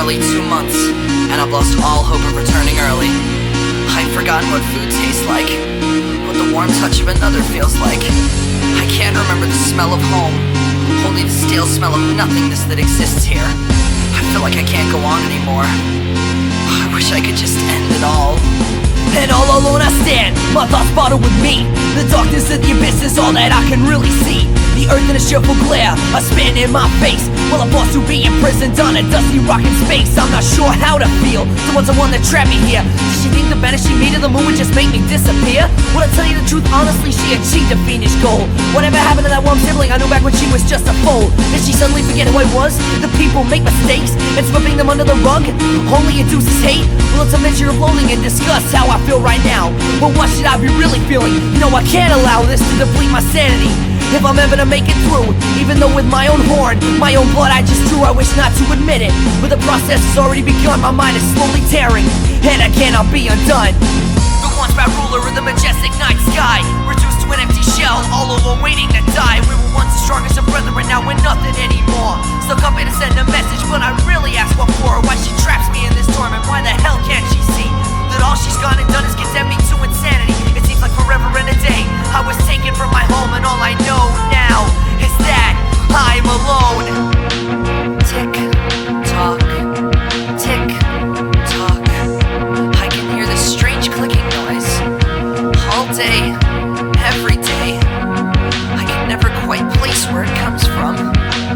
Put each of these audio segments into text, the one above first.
barely 2 months, and I've lost all hope of returning early. I've forgotten what food tastes like, what the warm touch of another feels like. I can't remember the smell of home, only the stale smell of nothingness that exists here. I feel like I can't go on anymore. I wish I could just end it all. And all alone I stand, my thoughts bottle with me. The darkness of the abyss is all that I can really see. The earth in a cheerful glare, a spin in my face. Well, I'm forced to be imprisoned on a dusty rock in space. I'm not sure how to feel towards the one that trapped me here. Did she think the banishing me to the moon would just make me disappear? Well, I tell you the truth, honestly, she achieved a fiendish goal. Whatever happened to that one sibling I knew back when she was just a foal? Did she suddenly forget who I was? The people make mistakes, and sweeping them under the rug only induces hate. Well, it's a measure of loathing and disgust how I feel right now. But what should I be really feeling? You know, I can't allow this to deplete my sanity if I'm ever to make it through. Even though with my own horn, my own blood I just drew, I wish not to admit it, but the process has already begun. My mind is slowly tearing, and I cannot be undone. The once proud ruler of the majestic night sky, reduced to an empty shell, all alone waiting to die. We were once the strongest of brethren, now we're nothing anymore. Still come in to send a message, but I really ask what for. Why she traps me in this torment, why the hell can't she see that all she's gone and done is condemn me to insanity? It seems like forever and a day I was taken from my home, and all I know now is that I'm alone. Tick tock, tick tock, I can hear this strange clicking noise all day, every day. I can never quite place where it comes from.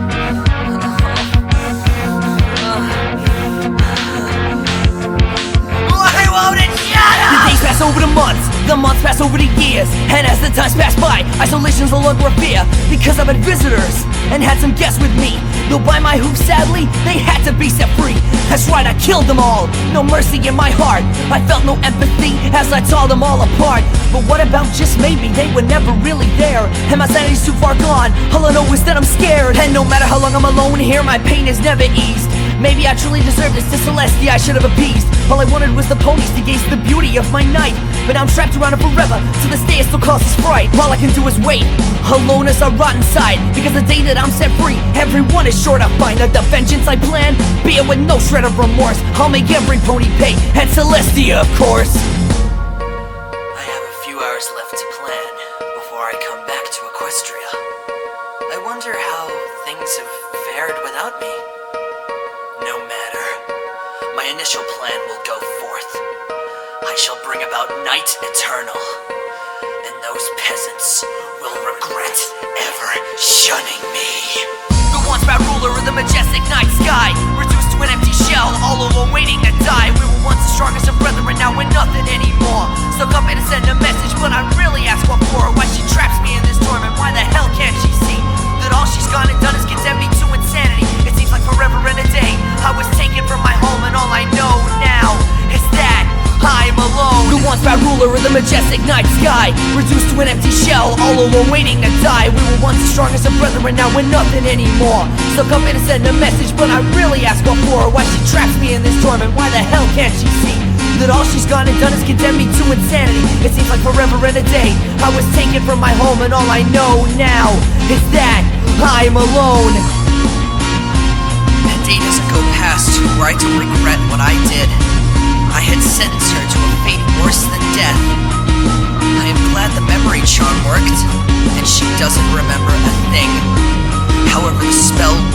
Why won't it shut up? The days pass over the months pass over the years, and as the times pass by, isolation's no longer a fear, because I've had visitors and had some guests with me. Though by my hoof, sadly, they had to be set free. That's right, I killed them all, no mercy in my heart. I felt no empathy as I tore them all apart. But what about just maybe they were never really there, and my sanity's too far gone? All I know is that I'm scared, and no matter how long I'm alone here, my pain is never eased. Maybe I truly deserve this, to Celestia I should have appeased. All I wanted was the ponies to gaze the beauty of my night, but now I'm trapped around it forever, so this day it still causes fright. All I can do is wait, alone as I rot inside, because the day that I'm set free, everyone is sure to find that the vengeance I plan, be it with no shred of remorse, I'll make every pony pay, and Celestia, of course. I have a few hours left to plan before I come back to Equestria. I wonder how things have fared without me. No matter. My initial plan will go forth. I shall bring about night eternal, and those peasants will regret ever shunning me. The once proud ruler of the majestic night sky, reduced to an empty shell, all alone waiting to die. We were once the strongest of brethren, now we're nothing anymore. Still come in to send a message, but I really ask what for. Why she traps me in this torment, why the hell can't she see that all she's gone and done is condemn me to insanity? It seems like forever and a day I was taken from my home, and all I know now is that I'm alone. The once proud ruler of the majestic night sky, reduced to an empty shell, all alone waiting to die. We were once the strongest of brethren, now we're nothing anymore. Still come in to send a message, but I really ask what for. Why she traps me in this torment, why the hell can't she see that all she's gone and done is condemn me to insanity? It seems like forever and a day I was taken from my home, and all I know now is that I'm alone. That day doesn't go past where I don't regret what I did. I had sentenced her to a fate worse than death. I am glad the memory charm worked, and she doesn't remember a thing. However, the spell